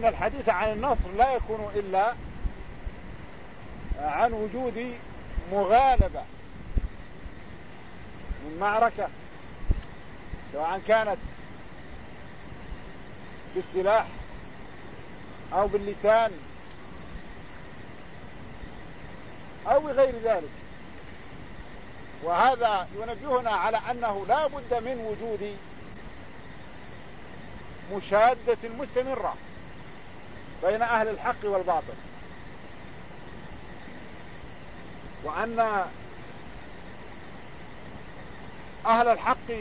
إن الحديث عن النصر لا يكون إلا عن وجود مغالبة من معركة، سواء كانت بالسلاح أو باللسان أو بغير ذلك. وهذا ينبهنا على أنه لا بد من وجود مشادة مستمرة بين أهل الحق والباطل، وأن أهل الحق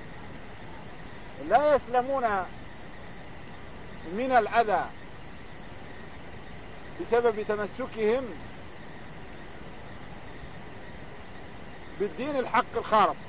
لا يسلمون من الأذى بسبب تمسكهم بالدين الحق الخالص،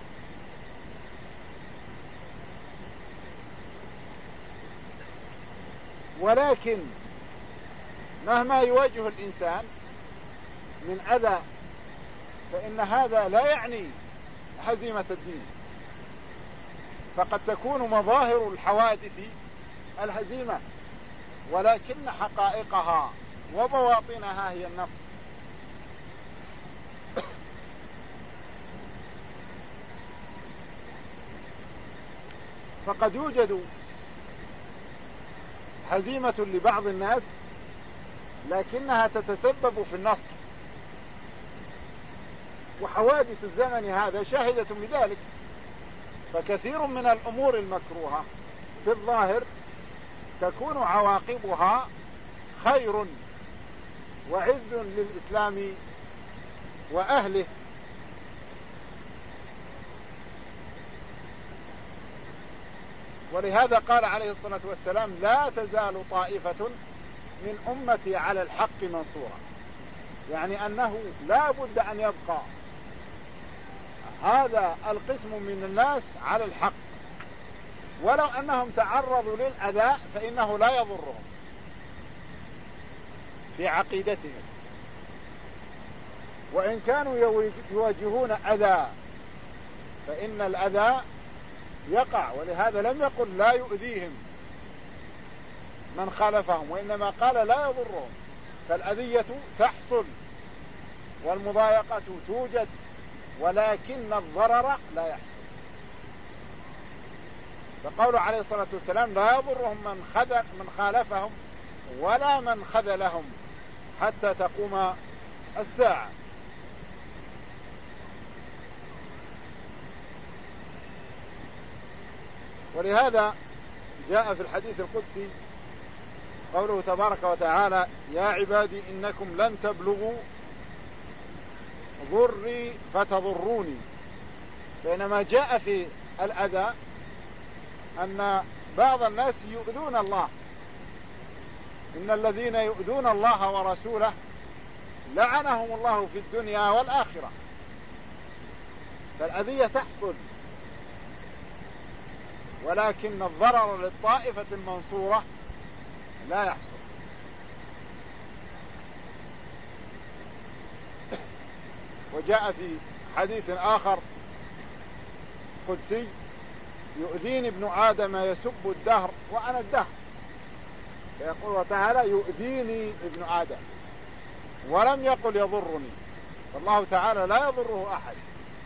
ولكن مهما يواجه الإنسان من أذى فإن هذا لا يعني هزيمة الدين، فقد تكون مظاهر الحوادث الهزيمة ولكن حقائقها وبواطنها هي النصر. فقد يوجد هزيمة لبعض الناس لكنها تتسبب في النصر، وحوادث الزمن هذا شاهدة بذلك. فكثير من الأمور المكروهة في الظاهر تكون عواقبها خير وعز للإسلام وأهله. ولهذا قال عليه الصلاة والسلام: لا تزال طائفة من أمتي على الحق منصورة، يعني أنه لا بد أن يبقى هذا القسم من الناس على الحق، ولو أنهم تعرضوا للأذى فإنه لا يضرهم في عقيدتهم، وإن كانوا يواجهون أذى فإن الأذى يقع. ولهذا لم يقل لا يؤذيهم من خالفهم، وإنما قال لا يضرهم. فالأذية تحصل والمضايقة توجد، ولكن الضرر لا يحصل. فقوله عليه الصلاة والسلام: لا يضرهم من خالفهم ولا من خذلهم حتى تقوم الساعة. ولهذا جاء في الحديث القدسي قوله تبارك وتعالى: يا عبادي إنكم لن تبلغوا ضري فتضروني. بينما جاء في الأذى أن بعض الناس يؤذون الله، إن الذين يؤذون الله ورسوله لعنهم الله في الدنيا والآخرة. فالأذية تحصل، ولكن الضرر للطائفة المنصورة لا يحصل. وجاء في حديث آخر قدسي: يؤذيني ابن آدم يسب الدهر وأنا الدهر. فيقول تعالى: يؤذيني ابن آدم، ولم يقل يضرني، فالله تعالى لا يضره أحد.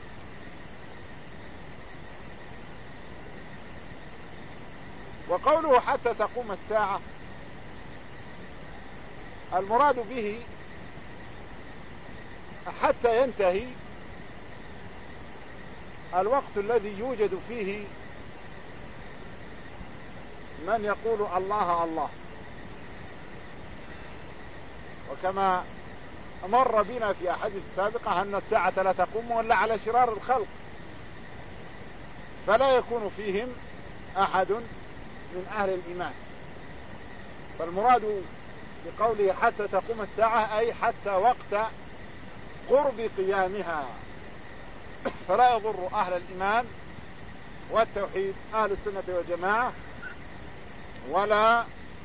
وقوله حتى تقوم الساعة المراد به حتى ينتهي الوقت الذي يوجد فيه من يقول الله الله. وكما مر بنا في أحاديث السابقة أن الساعة لا تقوم إلا على شرار الخلق، فلا يكون فيهم أحد من أهل الإيمان. فالمراد بقوله حتى تقوم الساعة أي حتى وقت قرب قيامها، فلا يضر أهل الإيمان والتوحيد أهل السنة والجماعة ولا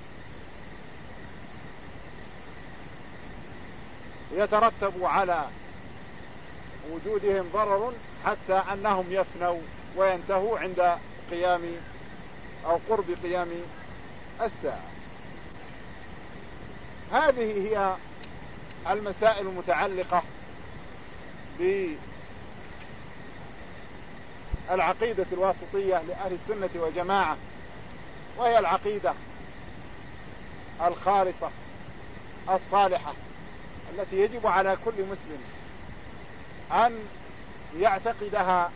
يترتب على وجودهم ضرر حتى أنهم يفنوا وينتهوا عند قيام أو قرب قيام الساعة. هذه هي المسائل المتعلقة بالعقيدة الواسطية لأهل السنة والجماعة، وهي العقيدة الخالصة الصالحة التي يجب على كل مسلم أن يعتقدها،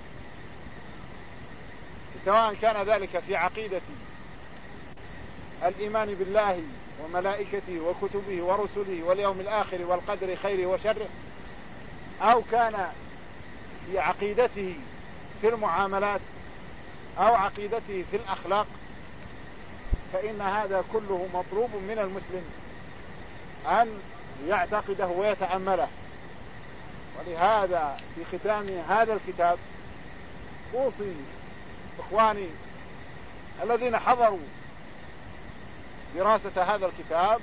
سواء كان ذلك في عقيدة الإيمان بالله وملائكته وكتبه ورسله واليوم الآخر والقدر خيره وشره، أو كان في عقيدته في المعاملات أو عقيدته في الأخلاق، فإن هذا كله مطلوب من المسلم أن يعتقده ويتأمله. ولهذا في ختام هذا الكتاب أوصي إخواني الذين حضروا دراسة هذا الكتاب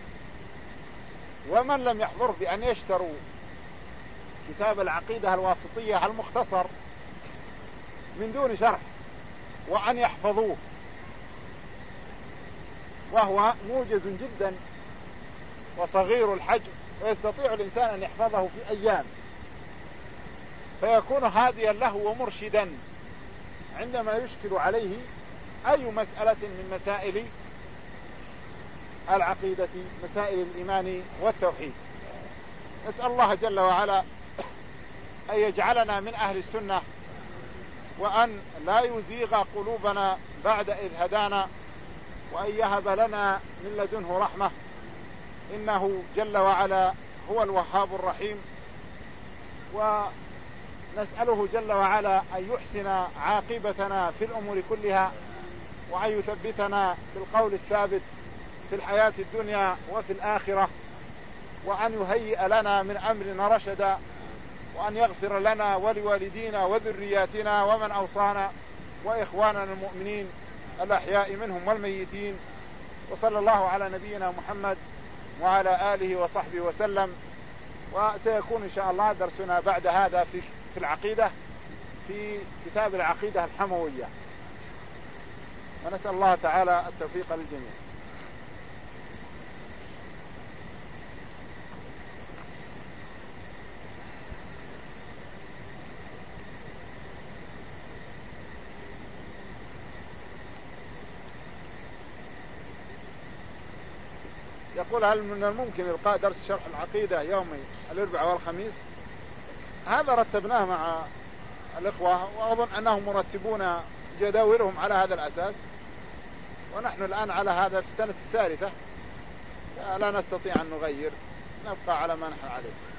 ومن لم يحضر بأن يشتروا كتاب العقيدة الواسطية المختصر من دون شرح، وأن يحفظوه، وهو موجز جدا وصغير الحجم، ويستطيع الإنسان أن يحفظه في أيام، فيكون هاديا له ومرشدا عندما يشكل عليه أي مسألة من مسائل العقيدة، مسائل الإيمان والتوحيد. نسأل الله جل وعلا أن يجعلنا من أهل السنة، وأن لا يزيغ قلوبنا بعد إذ هدانا، وأن يهب لنا من لدنه رحمة، إنه جل وعلا هو الوهاب الرحيم. ونسأله جل وعلا أن يحسن عاقبتنا في الأمور كلها، وأن يثبتنا بالقول الثابت في الحياة الدنيا وفي الآخرة، وأن يهيئ لنا من أمرنا رشدا، وأن يغفر لنا ولوالدينا وذرياتنا ومن أوصانا وإخواننا المؤمنين الأحياء منهم والميتين. وصلى الله على نبينا محمد وعلى آله وصحبه وسلم. وسيكون إن شاء الله درسنا بعد هذا في العقيدة، في كتاب العقيدة الحموية، ونسأل الله تعالى التوفيق للجميع. يقول: هل من الممكن إلقاء درس شرح العقيدة يومي الأربعاء والخميس؟ هذا رتبناه مع الإخوة، وأظن أنهم مرتبون جداولهم على هذا الأساس، ونحن الآن على هذا في السنة الثالثة، لا نستطيع أن نغير، نبقى على ما نحن عليه.